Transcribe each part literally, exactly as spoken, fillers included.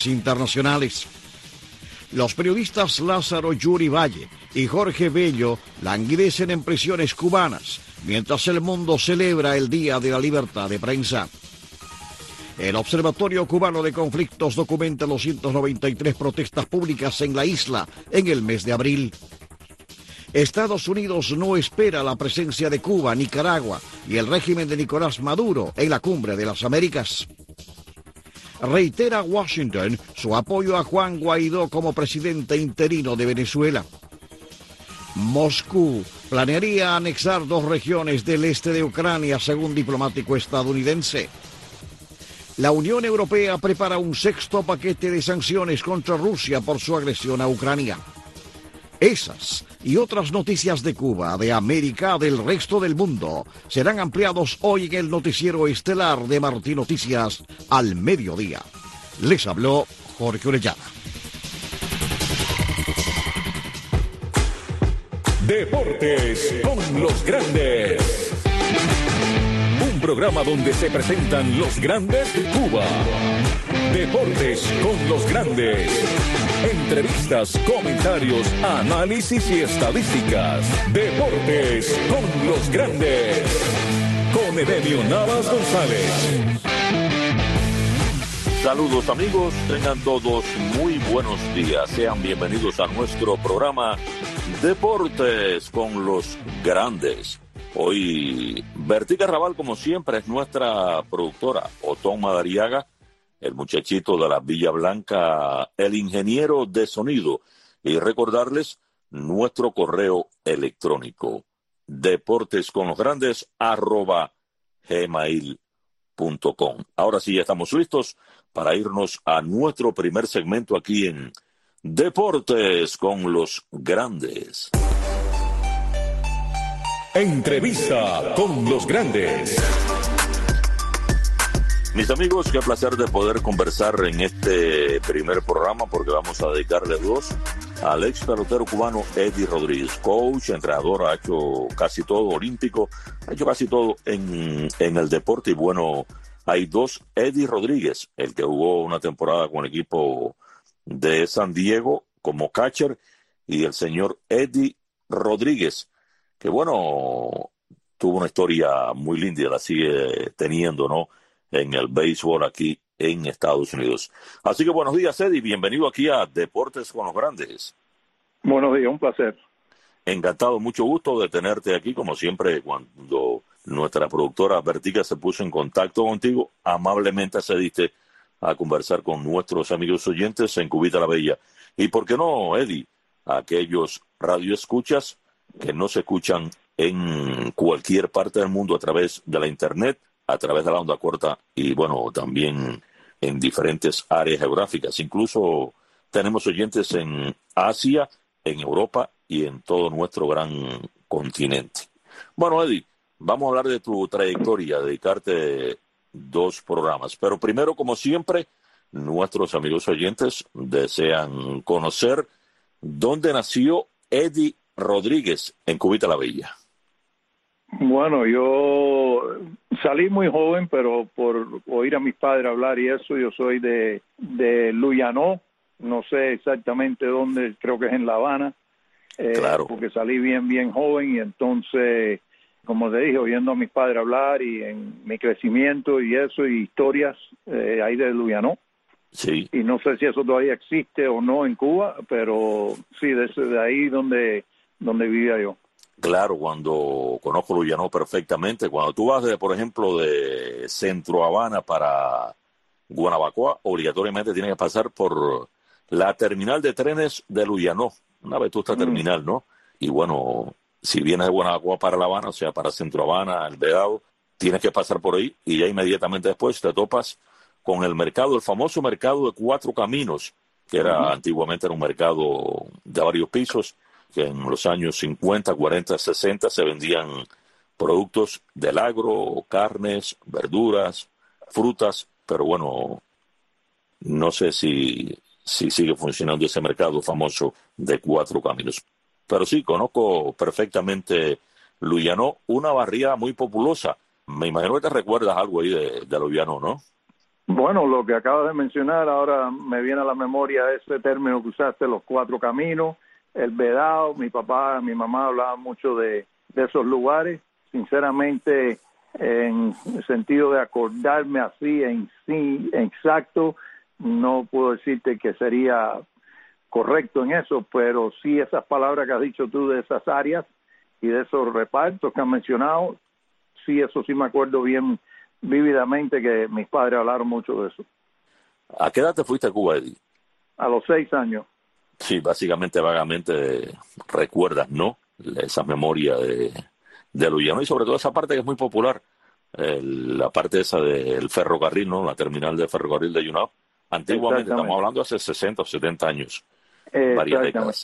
internacionales. Los periodistas Lázaro Yuri Valle y Jorge Bello languidecen en prisiones cubanas, mientras el mundo celebra el Día de la Libertad de Prensa. El Observatorio Cubano de Conflictos documenta doscientas noventa y tres protestas públicas en la isla en el mes de abril. Estados Unidos no espera la presencia de Cuba, Nicaragua y el régimen de Nicolás Maduro en la Cumbre de las Américas. Reitera Washington su apoyo a Juan Guaidó como presidente interino de Venezuela. Moscú planearía anexar dos regiones del este de Ucrania, según diplomático estadounidense. La Unión Europea prepara un sexto paquete de sanciones contra Rusia por su agresión a Ucrania. Esas y otras noticias de Cuba, de América, del resto del mundo, serán ampliados hoy en el noticiero estelar de Martí Noticias al mediodía. Les habló Jorge Orellana. Deportes con los grandes. Un programa donde se presentan los grandes de Cuba. Deportes con los grandes. Entrevistas, comentarios, análisis y estadísticas. Deportes con los grandes. Con Edenio Navas González. Saludos amigos, tengan todos muy buenos días. Sean bienvenidos a nuestro programa Deportes con los grandes. Hoy Bertie Carrabal, como siempre, es nuestra productora. Otón Madariaga, el muchachito de la Villa Blanca, el ingeniero de sonido. Y recordarles nuestro correo electrónico, deportesconlosgrandes arroba gmail punto com. Ahora sí, ya estamos listos para irnos a nuestro primer segmento aquí en Deportes con los Grandes. Entrevista con los grandes. Mis amigos, qué placer de poder conversar en este primer programa, porque vamos a dedicarle dos al ex pelotero cubano Eddie Rodríguez, coach, entrenador, ha hecho casi todo, olímpico, ha hecho casi todo en, en el deporte. Y bueno, hay dos Eddie Rodríguez, el que jugó una temporada con el equipo de San Diego como catcher, y el señor Eddie Rodríguez, que bueno, tuvo una historia muy linda y la sigue teniendo, ¿no?, en el béisbol aquí en Estados Unidos. Así que buenos días, Eddie, bienvenido aquí a Deportes con los Grandes. Buenos días, un placer. Encantado, mucho gusto de tenerte aquí, como siempre. Cuando nuestra productora Vertica se puso en contacto contigo, amablemente accediste a conversar con nuestros amigos oyentes en Cubita la Bella. Y por qué no, Eddie, aquellos radioescuchas que no se escuchan en cualquier parte del mundo a través de la internet, a través de la onda corta y bueno, también en diferentes áreas geográficas. Incluso tenemos oyentes en Asia, en Europa y en todo nuestro gran continente. Bueno, Eddie, vamos a hablar de tu trayectoria, dedicarte dos programas. Pero primero, como siempre, nuestros amigos oyentes desean conocer dónde nació Eddie Rodríguez en Cubita la Bella. Bueno, yo salí muy joven, pero por oír a mis padres hablar y eso, yo soy de, de Luyanó, no sé exactamente dónde, creo que es en La Habana, eh, claro. Porque salí bien, bien joven y entonces, como te dije, oyendo a mis padres hablar y en mi crecimiento y eso, y historias eh, ahí de Luyanó. Sí. Y no sé si eso todavía existe o no en Cuba, pero sí, de, de ahí donde, donde vivía yo. Claro, cuando conozco Luyanó perfectamente, cuando tú vas, de, por ejemplo, de Centro Habana para Guanabacoa, obligatoriamente tienes que pasar por la terminal de trenes de Luyanó, una vetusta mm. terminal, ¿no? Y bueno, si vienes de Guanabacoa para La Habana, o sea, para Centro Habana, El Vedado, tienes que pasar por ahí y ya inmediatamente después te topas con el mercado, el famoso mercado de Cuatro Caminos, que era mm. antiguamente era un mercado de varios pisos, que en los años cincuenta, cuarenta, sesenta se vendían productos del agro, carnes, verduras, frutas, pero bueno, no sé si, si sigue funcionando ese mercado famoso de Cuatro Caminos. Pero sí, conozco perfectamente Luyanó, una barriada muy populosa. Me imagino que te recuerdas algo ahí de, de Luyanó, ¿no? Bueno, lo que acabas de mencionar, ahora me viene a la memoria ese término que usaste, los cuatro caminos, el Vedado. Mi papá, mi mamá hablaban mucho de, de esos lugares. Sinceramente, en el sentido de acordarme así en sí, exacto, no puedo decirte que sería correcto en eso, pero sí esas palabras que has dicho tú de esas áreas y de esos repartos que han mencionado, sí, eso sí me acuerdo bien vívidamente, que mis padres hablaron mucho de eso. ¿A qué edad te fuiste a Cuba, Eddie? A los seis años. Sí, básicamente, vagamente recuerdas, ¿no? Esa memoria de, de Luyano y sobre todo esa parte que es muy popular, el, la parte esa del ferrocarril, ¿no? La terminal de ferrocarril de Yunao. Antiguamente, estamos hablando hace sesenta o setenta años, varias décadas.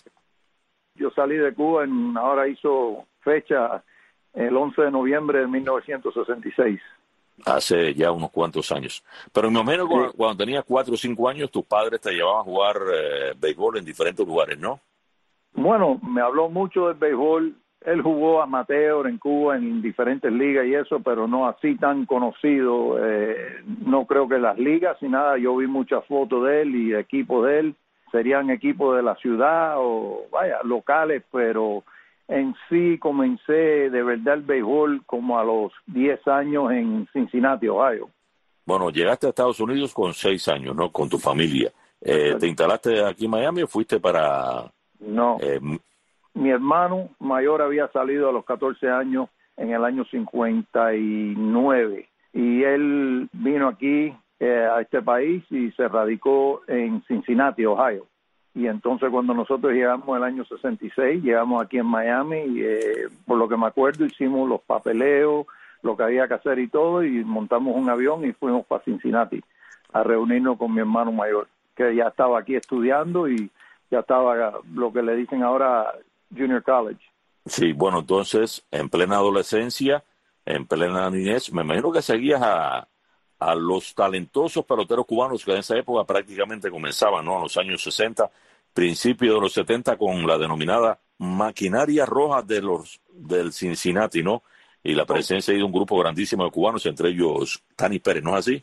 Yo salí de Cuba, en, ahora hizo fecha el once de noviembre de mil novecientos sesenta y seis. Hace ya unos cuantos años. Pero más o menos sí, cuando, cuando tenías cuatro o cinco años, tus padres te llevaban a jugar eh, béisbol en diferentes lugares, ¿no? Bueno, me habló mucho del béisbol. Él jugó amateur en Cuba en diferentes ligas y eso, pero no así tan conocido. Eh, no creo que las ligas y nada. Yo vi muchas fotos de él y equipos de él. Serían equipos de la ciudad o, vaya, locales, pero en sí comencé de verdad el béisbol como a los diez años en Cincinnati, Ohio. Bueno, llegaste a Estados Unidos con seis años, ¿no? Con tu familia. Eh, ¿Te instalaste aquí en Miami o fuiste para...? No. Eh, Mi hermano mayor había salido a los catorce años en el año cincuenta y nueve y él vino aquí eh, a este país y se radicó en Cincinnati, Ohio. Y entonces cuando nosotros llegamos en el año sesenta y seis, llegamos aquí en Miami y eh, por lo que me acuerdo hicimos los papeleos, lo que había que hacer y todo, y montamos un avión y fuimos para Cincinnati a reunirnos con mi hermano mayor, que ya estaba aquí estudiando y ya estaba lo que le dicen ahora Junior College. Sí, bueno, entonces en plena adolescencia, en plena niñez, me imagino que seguías a, a los talentosos peloteros cubanos que en esa época prácticamente comenzaban, ¿no? En los años sesenta, principios de los setenta, con la denominada maquinaria roja de los del Cincinnati, ¿no? Y la presencia de un grupo grandísimo de cubanos, entre ellos Tani Pérez, ¿no es así?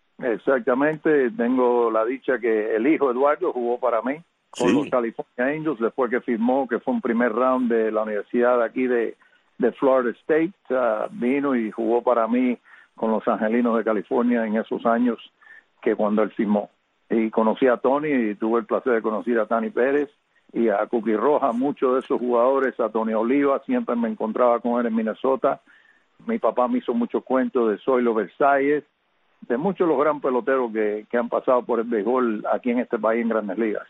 Exactamente, tengo la dicha que el hijo Eduardo jugó para mí con sí. los California Angels, después que firmó, que fue un primer round de la universidad de aquí de, de Florida State, uh, vino y jugó para mí con los Angelinos de California en esos años que cuando él firmó. Y conocí a Tony y tuve el placer de conocer a Tani Pérez y a Cookie Roja, muchos de esos jugadores, a Tony Oliva, siempre me encontraba con él en Minnesota. Mi papá me hizo muchos cuentos de Zoilo Versalles, de muchos de los gran peloteros que, que han pasado por el béisbol aquí en este país en Grandes Ligas.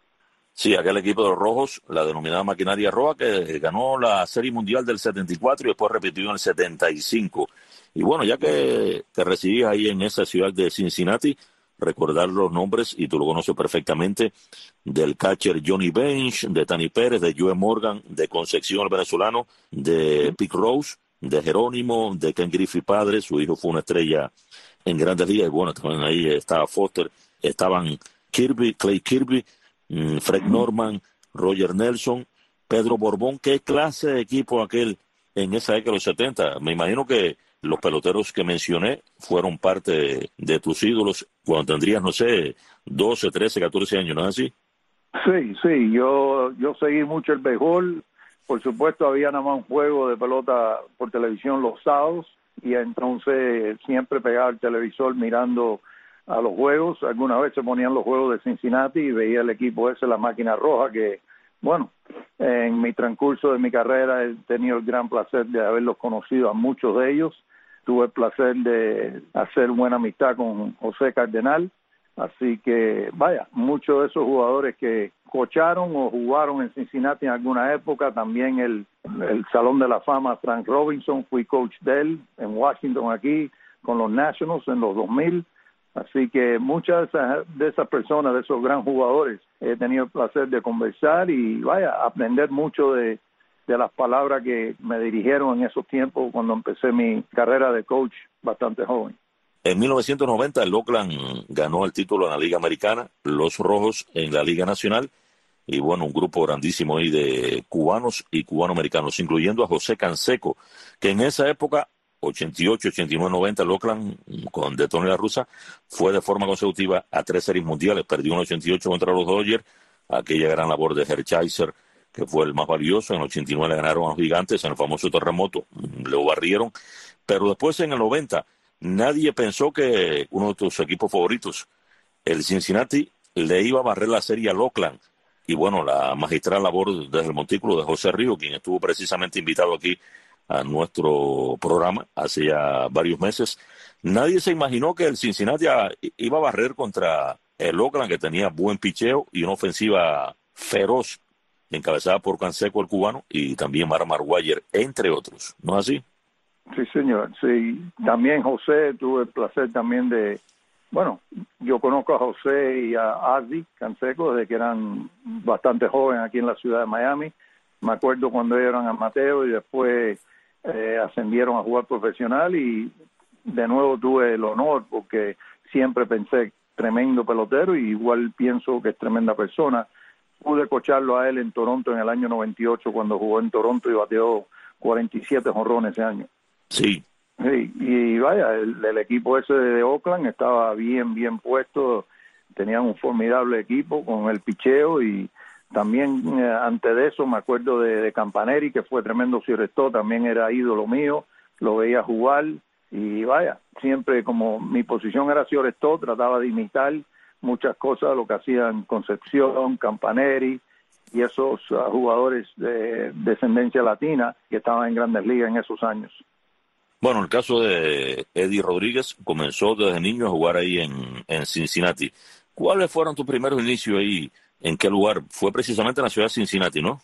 Sí, aquel equipo de los Rojos, la denominada maquinaria roja, que ganó la Serie Mundial del setenta y cuatro y después repitió en el setenta y cinco. Y bueno, ya que te residías ahí en esa ciudad de Cincinnati, recordar los nombres, y tú lo conoces perfectamente, del catcher Johnny Bench, de Tani Pérez, de Joe Morgan, de Concepción, el venezolano, de Pete Rose, de Jerónimo, de Ken Griffey padre, su hijo fue una estrella en Grandes Ligas, y bueno, también ahí estaba Foster, estaban Kirby, Clay Kirby, Fred Norman, Roger Nelson, Pedro Borbón. ¿Qué clase de equipo aquel en esa década de los setenta? Me imagino que los peloteros que mencioné fueron parte de, de tus ídolos cuando tendrías, no sé, doce, trece, catorce años, ¿no es así? Sí, sí, yo, yo seguí mucho el béisbol. Por supuesto, había nada más un juego de pelota por televisión los sábados y entonces siempre pegaba el televisor mirando a los juegos. Alguna vez se ponían los juegos de Cincinnati y veía el equipo ese, la máquina roja, que, bueno, en mi transcurso de mi carrera he tenido el gran placer de haberlos conocido a muchos de ellos. Tuve el placer de hacer buena amistad con José Cardenal, así que, vaya, muchos de esos jugadores que cocharon o jugaron en Cincinnati en alguna época, también el, el Salón de la Fama Frank Robinson, fui coach de él en Washington aquí, con los Nationals en los dos mil. Así que muchas de esas, de esas personas, de esos gran jugadores, he tenido el placer de conversar y, vaya, aprender mucho de, de las palabras que me dirigieron en esos tiempos cuando empecé mi carrera de coach bastante joven. En mil novecientos noventa el Oakland ganó el título en la Liga Americana, los Rojos en la Liga Nacional, y bueno, un grupo grandísimo ahí de cubanos y cubanoamericanos, incluyendo a José Canseco, que en esa época ochenta y ocho, ochenta y nueve, noventa, el Oakland, con de Tony La Russa, fue de forma consecutiva a tres series mundiales. Perdió en el ochenta y ocho contra los Dodgers, aquella gran labor de Hershiser, que fue el más valioso. En el ochenta y nueve le ganaron a los Gigantes en el famoso terremoto, lo barrieron. Pero después, en el noventa, nadie pensó que uno de tus equipos favoritos, el Cincinnati, le iba a barrer la serie al Oakland. Y bueno, la magistral labor desde el montículo de José Río, quien estuvo precisamente invitado aquí a nuestro programa hace ya varios meses. Nadie se imaginó que el Cincinnati iba a barrer contra el Oakland, que tenía buen picheo y una ofensiva feroz, encabezada por Canseco, el cubano, y también Mark Maguire, entre otros. ¿No es así? Sí, señor. Sí, también José, tuve el placer también de... Bueno, yo conozco a José y a Ardi Canseco desde que eran bastante jóvenes aquí en la ciudad de Miami. Me acuerdo cuando ellos eran amateurs y después eh, ascendieron a jugar profesional, y de nuevo tuve el honor, porque siempre pensé tremendo pelotero y igual pienso que es tremenda persona. Pude cocharlo a él en Toronto en el año noventa y ocho, cuando jugó en Toronto y bateó cuarenta y siete jonrones ese año. Sí. Sí, y vaya, el, el equipo ese de Oakland estaba bien, bien puesto, tenían un formidable equipo con el picheo, y también eh, antes de eso me acuerdo de, de Campaneri, que fue tremendo shortstop, también era ídolo mío, lo veía jugar, y vaya, siempre como mi posición era shortstop, trataba de imitar muchas cosas, lo que hacían Concepción, Campaneri, y esos uh, jugadores de descendencia latina que estaban en Grandes Ligas en esos años. Bueno, el caso de Eddie Rodríguez comenzó desde niño a jugar ahí en, en Cincinnati. ¿Cuáles fueron tus primeros inicios ahí? ¿En qué lugar? Fue precisamente en la ciudad de Cincinnati, ¿no?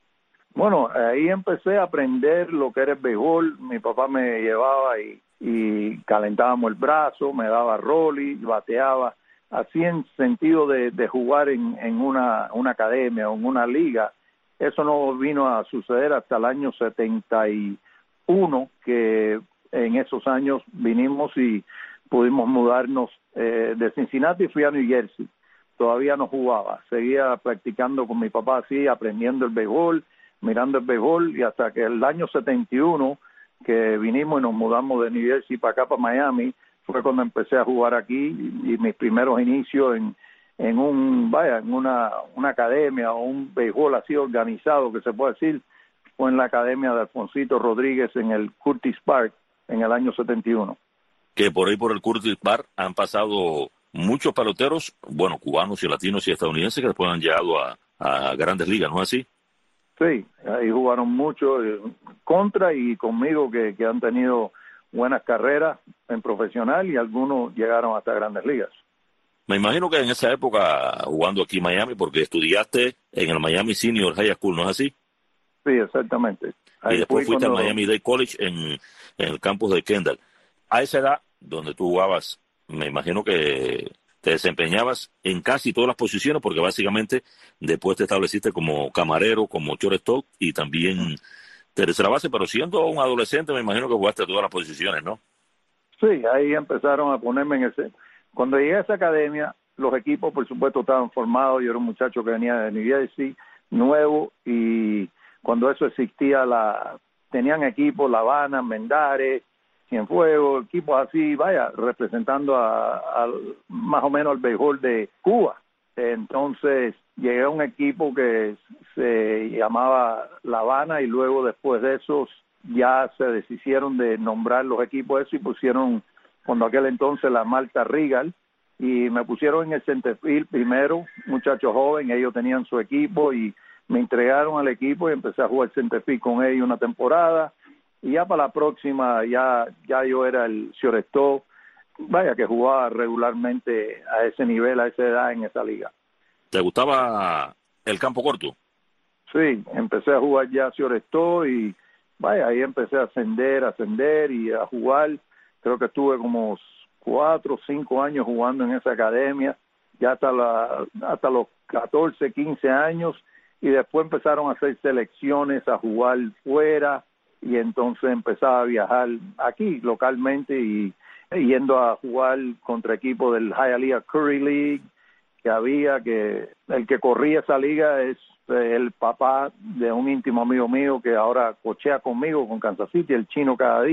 Bueno, ahí empecé a aprender lo que era el béisbol. Mi papá me llevaba y, y calentábamos el brazo, me daba rolly, bateaba. Así en sentido de, de jugar en, en una, una academia o en una liga. Eso no vino a suceder hasta el año setenta y uno, que en esos años vinimos y pudimos mudarnos eh, de Cincinnati y fui a New Jersey. Todavía no jugaba, seguía practicando con mi papá así, aprendiendo el béisbol, mirando el béisbol, y hasta que el año setenta y uno, que vinimos y nos mudamos de New Jersey para acá, para Miami, fue cuando empecé a jugar aquí, y, y mis primeros inicios en, en un, vaya, en una, una academia o un béisbol así organizado, que se puede decir, fue en la academia de Alfonsito Rodríguez en el Curtis Park en el año setenta y uno. Que por ahí por el Curtis Park han pasado muchos peloteros, bueno, cubanos y latinos y estadounidenses, que después han llegado a, a Grandes Ligas, ¿no es así? Sí, ahí jugaron mucho eh, contra y conmigo, que, que han tenido buenas carreras en profesional, y algunos llegaron hasta Grandes Ligas. Me imagino que en esa época, jugando aquí en Miami, porque estudiaste en el Miami Senior High School, ¿no es así? Sí, exactamente. Ahí y después fuiste cuando... al Miami Dade College en, en el campus de Kendall. A esa edad, donde tú jugabas, me imagino que te desempeñabas en casi todas las posiciones, porque básicamente después te estableciste como camarero, como shortstop y también tercera base, pero siendo un adolescente me imagino que jugaste todas las posiciones, ¿no? Sí, ahí empezaron a ponerme en ese... Cuando llegué a esa academia, los equipos, por supuesto, estaban formados. Yo era un muchacho que venía de New Jersey, nuevo, y cuando eso existía, la tenían equipos, La Habana, Mendares, Cienfuegos, equipos así, vaya, representando a, a más o menos al béisbol de Cuba. Entonces llegué a un equipo que se llamaba La Habana, y luego después de esos ya se deshicieron de nombrar los equipos eso y pusieron, cuando aquel entonces, la Marta Regal, y me pusieron en el centerfield primero, muchacho joven, ellos tenían su equipo y me entregaron al equipo y empecé a jugar centerfield con ellos una temporada, y ya para la próxima ya ya yo era el shortstop, vaya, que jugaba regularmente a ese nivel, a esa edad en esa liga. ¿Te gustaba el campo corto? Sí, empecé a jugar ya shortstop y vaya, ahí empecé a ascender, a ascender y a jugar. Creo que estuve como cuatro o cinco años jugando en esa academia, ya hasta la hasta los catorce, quince años, y después empezaron a hacer selecciones, a jugar fuera, y entonces empezaba a viajar aquí localmente y yendo a jugar contra equipos del Hialeah Curry League que había, que el que corría esa liga es el papá de un íntimo amigo mío que ahora cochea conmigo con Kansas City, el Chino Cada Día,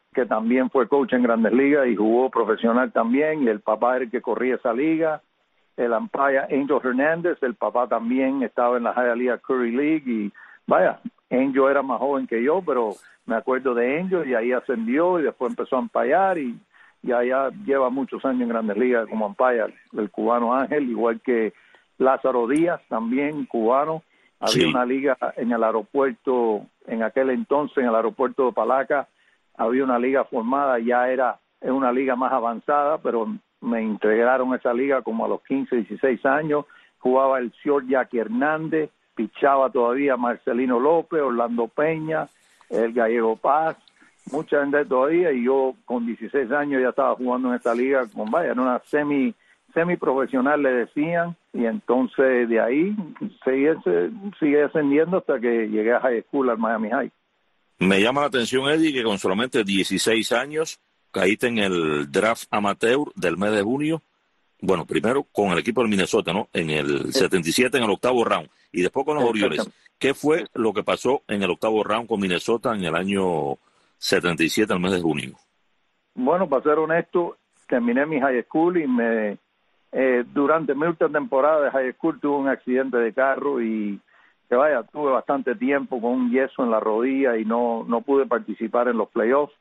que también fue coach en Grandes Ligas y jugó profesional también, y el papá era el que corría esa liga. El umpire Angel Hernández, el papá también estaba en la Hialeah Curry League, y vaya, Angel era más joven que yo, pero me acuerdo de Angel, y ahí ascendió y después empezó a umpire, y ya, ya lleva muchos años en Grandes Ligas como umpire, el cubano Ángel, igual que Lázaro Díaz, también cubano. Había Sí. una liga en el aeropuerto, en aquel entonces, en el aeropuerto de Palaca, había una liga formada, ya era una liga más avanzada, pero me integraron a esa liga como a los quince, dieciséis años. Jugaba el señor Jackie Hernández, pichaba todavía Marcelino López, Orlando Peña, el Gallego Paz, mucha gente todavía, y yo con dieciséis años ya estaba jugando en esta liga, con vaya, en una semi semiprofesional le decían, y entonces de ahí seguí, seguí ascendiendo hasta que llegué a high school, al Miami High. Me llama la atención, Eddie, que con solamente dieciséis años caíste en el draft amateur del mes de junio. Bueno, primero con el equipo del Minnesota, ¿no? En el Sí. setenta y siete, en el octavo round. Y después con los Orioles. ¿Qué fue lo que pasó en el octavo round con Minnesota en el año setenta y siete, el mes de junio? Bueno, para ser honesto, terminé mi high school y me eh, durante mi última temporada de high school tuve un accidente de carro, y que vaya, tuve bastante tiempo con un yeso en la rodilla y no, no pude participar en los playoffs.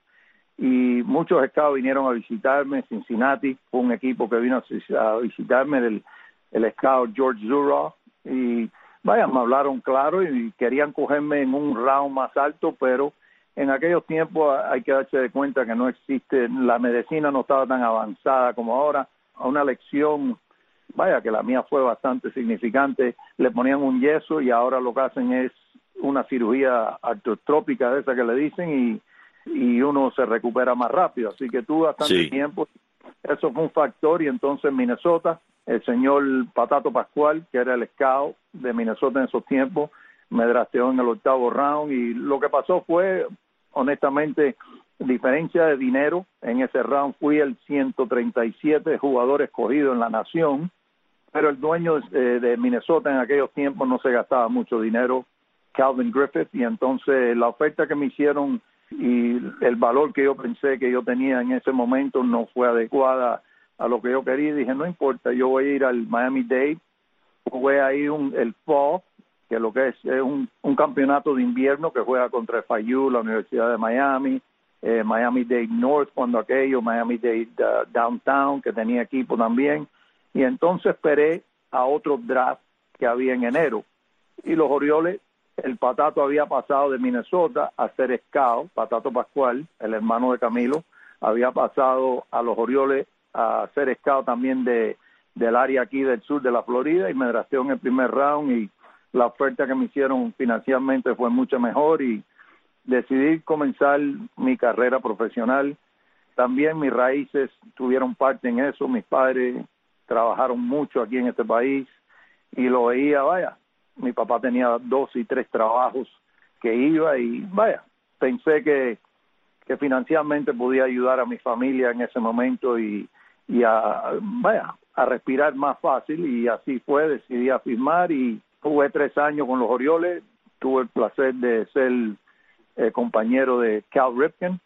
Y muchos scouts vinieron a visitarme. Cincinnati fue un equipo que vino a visitarme, el, el scout George Zura, y vaya, me hablaron claro y querían cogerme en un round más alto, pero en aquellos tiempos hay que darse de cuenta que no existe, la medicina no estaba tan avanzada como ahora. A una lección, vaya, que la mía fue bastante significante, le ponían un yeso y ahora lo que hacen es una cirugía artrópica de esa que le dicen, y y uno se recupera más rápido, así que tuve bastante Sí. tiempo. Eso fue un factor, y entonces en Minnesota, el señor Patato Pascual, que era el scout de Minnesota en esos tiempos, me drafteó en el octavo round, y lo que pasó fue, honestamente, diferencia de dinero. En ese round fui el ciento treinta y siete jugador escogido en la nación, pero el dueño eh, de Minnesota en aquellos tiempos no se gastaba mucho dinero, Calvin Griffith, y entonces la oferta que me hicieron y el valor que yo pensé que yo tenía en ese momento no fue adecuada a lo que yo quería. Dije, no importa, yo voy a ir al Miami-Dade, jugué ahí un, el Fall, que lo que es, es un, un campeonato de invierno que juega contra F I U, la Universidad de Miami, eh, Miami-Dade North cuando aquello, Miami-Dade uh, Downtown, que tenía equipo también, y entonces esperé a otro draft que había en enero, y los Orioles, el Patato había pasado de Minnesota a ser scout, Patato Pascual, el hermano de Camilo, había pasado a los Orioles a ser scout también de del área aquí del sur de la Florida, y me drafteó en el primer round, y la oferta que me hicieron financieramente fue mucho mejor, y decidí comenzar mi carrera profesional. También mis raíces tuvieron parte en eso, mis padres trabajaron mucho aquí en este país, y lo veía, vaya, mi papá tenía dos y tres trabajos que iba, y vaya, pensé que, que financieramente podía ayudar a mi familia en ese momento, y, y a, vaya, a respirar más fácil, y así fue, decidí a firmar, y jugué tres años con los Orioles. Tuve el placer de ser eh, compañero de Cal Ripken,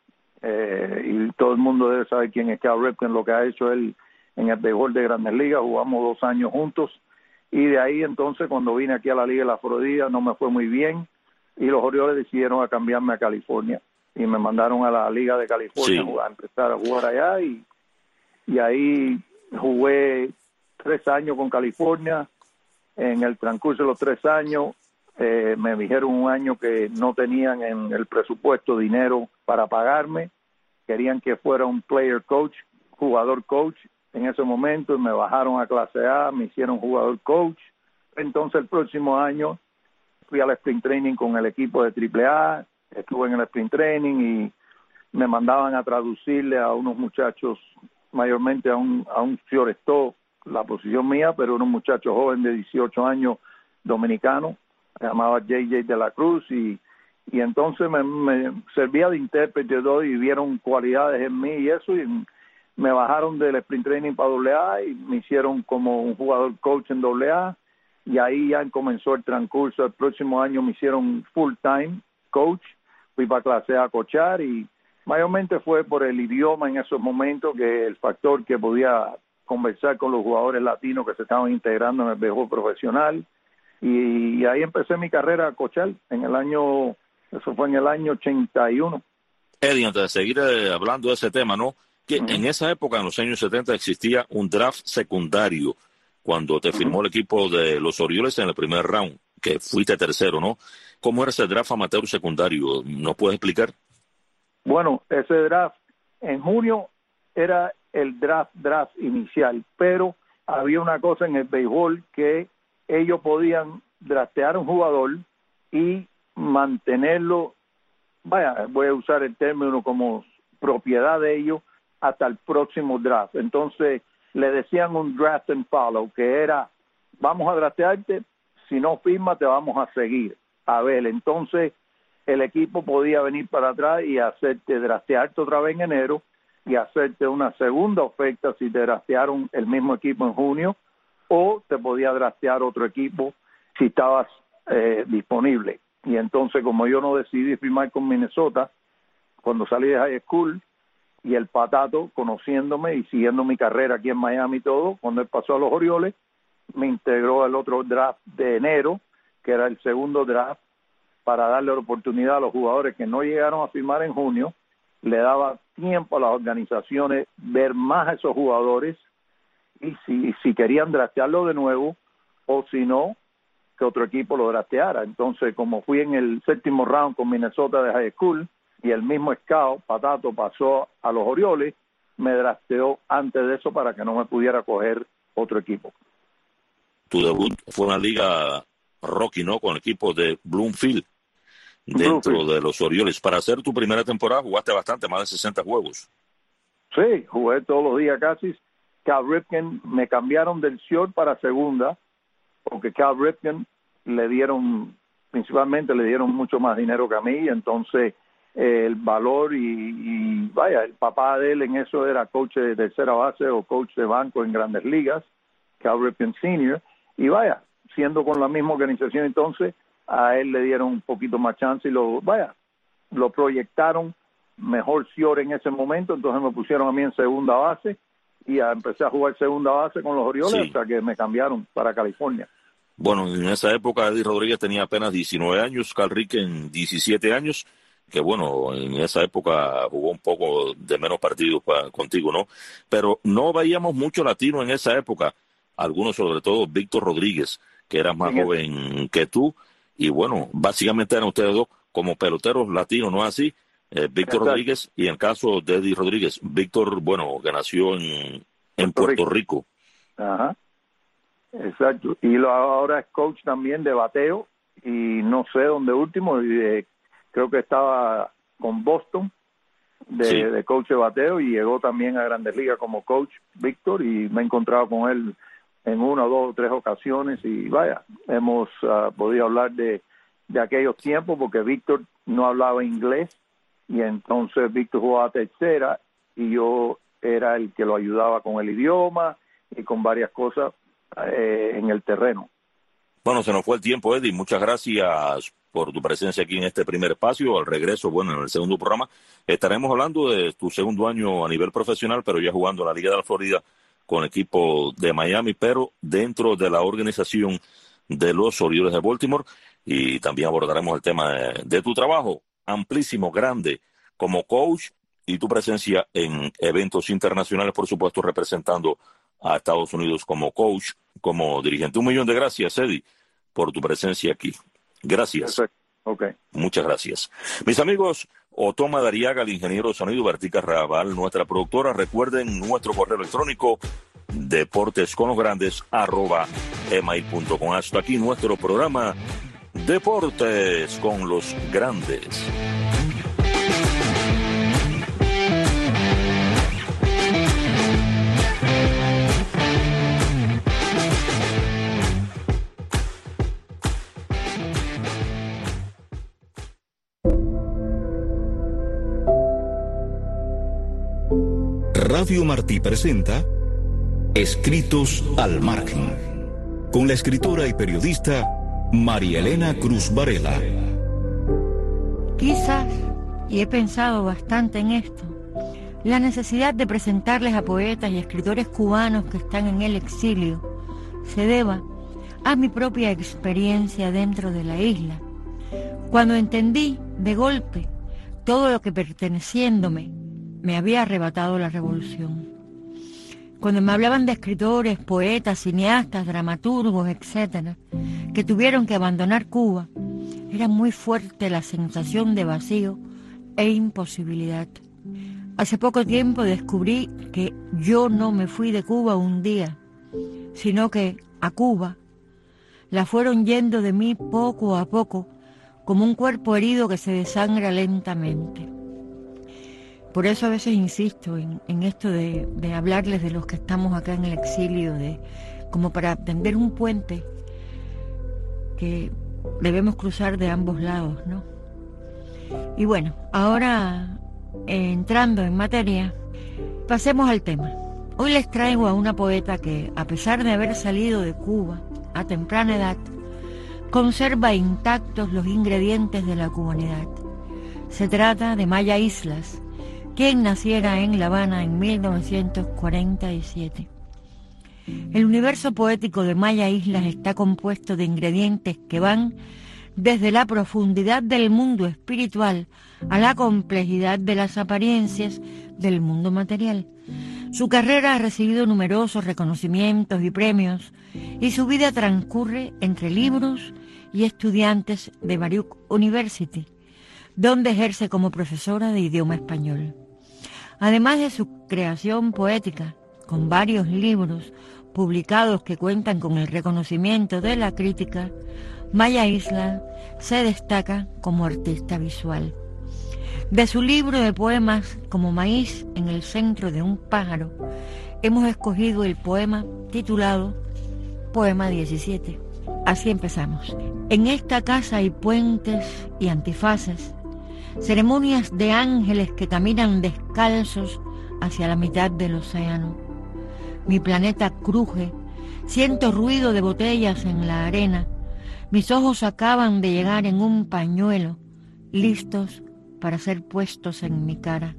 eh, y todo el mundo debe saber quién es Cal Ripken, lo que ha hecho él en el béisbol de Grandes Ligas. Jugamos dos años juntos, y de ahí entonces cuando vine aquí a la Liga de la Florida no me fue muy bien, y los Orioles decidieron a cambiarme a California, y me mandaron a la Liga de California Sí. a empezar a jugar allá, y, y ahí jugué tres años con California. En el transcurso de los tres años eh, me dijeron un año que no tenían en el presupuesto dinero para pagarme, querían que fuera un player coach, jugador coach en ese momento, y me bajaron a clase A, me hicieron jugador coach. Entonces el próximo año fui al sprint training con el equipo de triple A, estuve en el sprint training y me mandaban a traducirle a unos muchachos, mayormente a un, a un shortstop, la posición mía, pero era un muchacho joven de dieciocho años, dominicano, se llamaba J J de la Cruz, y, y entonces me, me servía de intérprete y vieron cualidades en mí y eso, y me bajaron del sprint training para doble A y me hicieron como un jugador coach en doble A, y ahí ya comenzó el transcurso. El próximo año me hicieron full time coach, fui para clase A a coachar, y mayormente fue por el idioma en esos momentos, que el factor que podía conversar con los jugadores latinos que se estaban integrando en el béisbol profesional, y, y ahí empecé mi carrera a coachar en el año, eso fue en el año ochenta y uno. Eddie, antes de seguir eh, hablando de ese tema, ¿no? Que uh-huh. en esa época, en los años setenta, existía un draft secundario cuando te uh-huh. firmó el equipo de los Orioles en el primer round, que fuiste tercero, ¿no? ¿Cómo era ese draft amateur secundario? ¿Nos puedes explicar? Bueno, ese draft en junio era el draft draft inicial, pero había una cosa en el béisbol que ellos podían draftear a un jugador y mantenerlo, vaya, voy a usar el término como propiedad de ellos hasta el próximo draft. Entonces le decían un draft and follow, que era, vamos a draftearte, si no firma te vamos a seguir. A ver, entonces el equipo podía venir para atrás y hacerte draftearte otra vez en enero y hacerte una segunda oferta si te draftearon el mismo equipo en junio, o te podía draftear otro equipo si estabas eh, disponible. Y entonces, como yo no decidí firmar con Minnesota, cuando salí de high school, y el Patato, conociéndome y siguiendo mi carrera aquí en Miami y todo, cuando él pasó a los Orioles, me integró al otro draft de enero, que era el segundo draft, para darle la oportunidad a los jugadores que no llegaron a firmar en junio. Le daba tiempo a las organizaciones ver más a esos jugadores, y si, si querían draftearlo de nuevo, o si no, que otro equipo lo drafteara. Entonces, como fui en el séptimo round con Minnesota de high school, y el mismo scout, Patato, pasó a los Orioles, me drafteó antes de eso para que no me pudiera coger otro equipo. Tu debut fue una liga rookie, ¿no? Con el equipo de Bloomfield, dentro Bloomfield. de los Orioles. Para hacer tu primera temporada jugaste bastante, más de sesenta juegos. Sí, jugué todos los días casi. Cal Ripken, me cambiaron del short para segunda, porque Cal Ripken le dieron, principalmente le dieron mucho más dinero que a mí, entonces eh, el valor y, y vaya, el papá de él en eso era coach de tercera base o coach de banco en Grandes Ligas, Cal Ripken senior, y vaya, siendo con la misma organización entonces, a él le dieron un poquito más chance y lo, vaya, lo proyectaron mejor short en ese momento, entonces me pusieron a mí en segunda base, y empecé a jugar segunda base con los Orioles, sí, hasta que me cambiaron para California. Bueno, en esa época Eddie Rodríguez tenía apenas diecinueve años, Cal Ripken diecisiete años, que bueno, en esa época jugó un poco de menos partidos para, contigo, ¿no? Pero no veíamos mucho latino en esa época, algunos sobre todo Víctor Rodríguez, que era más ¿Sí? joven que tú, y bueno, básicamente eran ustedes dos como peloteros latinos, ¿no es así? Eh, Víctor Exacto. Rodríguez, y en el caso de Eddie Rodríguez, Víctor, bueno, que nació en, en Puerto Rico. Rico. Ajá, exacto. Y lo, ahora es coach también de bateo, y no sé dónde último, y de, creo que estaba con Boston, de, sí. de coach de bateo, y llegó también a Grandes Ligas como coach, Víctor, y me he encontrado con él en una, dos o tres ocasiones, y vaya, hemos uh, podido hablar de, de aquellos tiempos, porque Víctor no hablaba inglés, y entonces Víctor jugaba tercera y yo era el que lo ayudaba con el idioma y con varias cosas eh, en el terreno. Bueno, se nos fue el tiempo, Eddie. Muchas gracias por tu presencia aquí en este primer espacio. Al regreso, bueno, en el segundo programa, estaremos hablando de tu segundo año a nivel profesional, pero ya jugando en la Liga de la Florida con el equipo de Miami, pero dentro de la organización de los Orioles de Baltimore. Y también abordaremos el tema de, de tu trabajo amplísimo, grande, como coach, y tu presencia en eventos internacionales, por supuesto, representando a Estados Unidos como coach, como dirigente. Un millón de gracias, Eddie, por tu presencia aquí. Gracias. Okay. Muchas gracias. Mis amigos, Otoma Dariaga, el ingeniero de sonido, Vertica Raval, nuestra productora. Recuerden nuestro correo electrónico, deportesconlosgrandes, arroba email punto com. Hasta aquí nuestro programa Deportes con los Grandes. Radio Martí presenta Escritos al Margen, con la escritora y periodista María Elena Cruz Varela. Quizás y he pensado bastante en esto, la necesidad de presentarles a poetas y escritores cubanos que están en el exilio se deba a mi propia experiencia dentro de la isla, cuando entendí de golpe todo lo que perteneciéndome me había arrebatado la revolución. Cuando me hablaban de escritores, poetas, cineastas, dramaturgos, etcétera, que tuvieron que abandonar Cuba, era muy fuerte la sensación de vacío e imposibilidad. Hace poco tiempo descubrí que yo no me fui de Cuba un día, sino que a Cuba la fueron yendo de mí poco a poco, como un cuerpo herido que se desangra lentamente. Por eso a veces insisto en, en esto de, de hablarles de los que estamos acá en el exilio, de, como para tender un puente que debemos cruzar de ambos lados, ¿no? Y bueno, ahora eh, entrando en materia, pasemos al tema. Hoy les traigo a una poeta que, a pesar de haber salido de Cuba a temprana edad, conserva intactos los ingredientes de la cubanidad. Se trata de Maya Islas, quien naciera en La Habana en mil novecientos cuarenta y siete. El universo poético de Maya Islas está compuesto de ingredientes que van desde la profundidad del mundo espiritual a la complejidad de las apariencias del mundo material. Su carrera ha recibido numerosos reconocimientos y premios, y su vida transcurre entre libros y estudiantes de Baruch University, donde ejerce como profesora de idioma español. Además de su creación poética, con varios libros publicados que cuentan con el reconocimiento de la crítica, Maya Islas se destaca como artista visual. De su libro de poemas Como maíz en el centro de un pájaro, hemos escogido el poema titulado Poema diecisiete. Así empezamos. En esta casa hay puentes y antifaces, ceremonias de ángeles que caminan descalzos hacia la mitad del océano. Mi planeta cruje, siento ruido de botellas en la arena, mis ojos acaban de llegar en un pañuelo, listos para ser puestos en mi cara.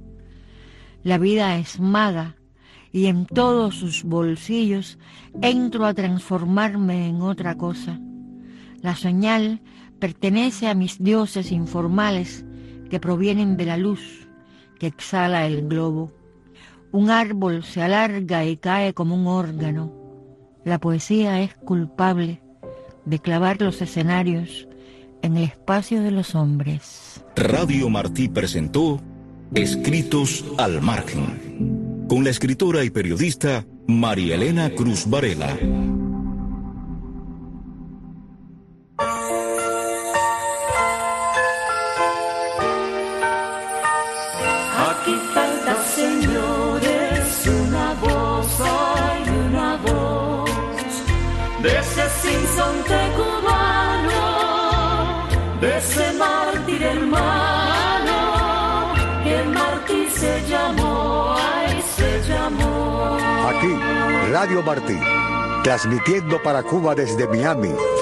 La vida es maga y en todos sus bolsillos entro a transformarme en otra cosa. La señal pertenece a mis dioses informales que provienen de la luz que exhala el globo. Un árbol se alarga y cae como un órgano. La poesía es culpable de clavar los escenarios en el espacio de los hombres. Radio Martí presentó Escritos al Margen, con la escritora y periodista María Elena Cruz Varela. Aquí falta, señores, una voz, hay una voz de ese sinsonte cubano, de ese mártir hermano, que el mártir se llamó, ay, se llamó. Aquí, Radio Martí, transmitiendo para Cuba desde Miami.